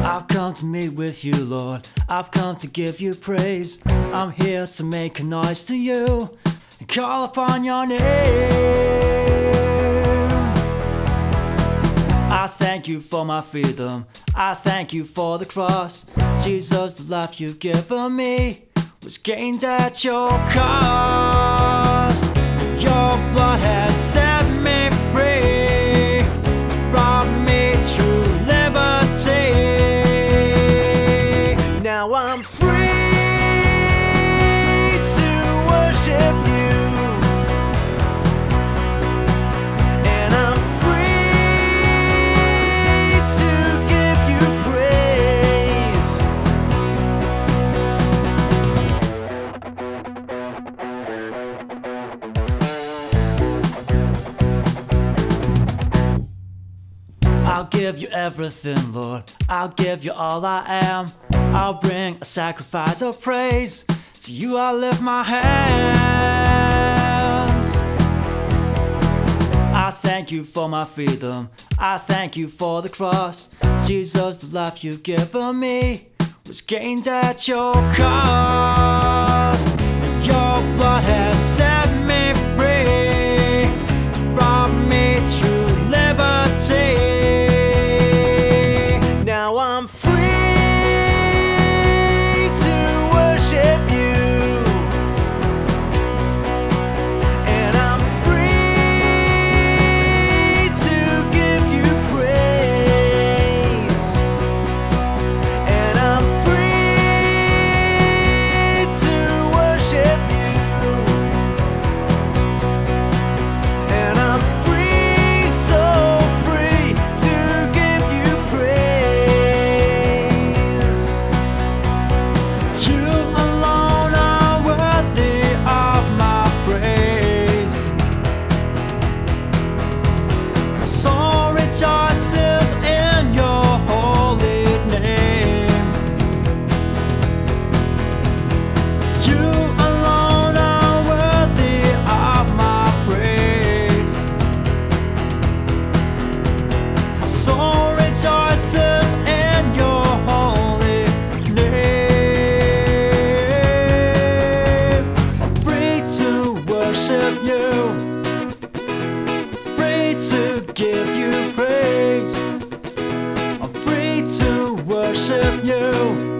I've come to meet with you, Lord. I've come to give you praise. I'm here to make a noise to you and call upon your name. I thank you for my freedom. I thank you for the cross. Jesus, the life you've given me was gained at your cost. Your blood has set me free, brought me true liberty. Now I'm free to worship you, and I'm free to give you praise. I'll give you everything, Lord. I'll give you all I am. I'll bring a sacrifice of praise. To you I lift my hands. I thank you for my freedom. I thank you for the cross. Jesus, the life you've given me was gained at your cost. And your blood has set me free, brought me true liberty. Now I'm free to worship you, and I'm free to give you praise, and I'm free to worship you, and I'm free, so free to give you praise. You alone are worthy of my praise. My soul rejoices in your holy name. You alone are worthy of my praise. My soul rejoices in your holy name. I'm free to worship you, free to give you praise. I'm free to worship you.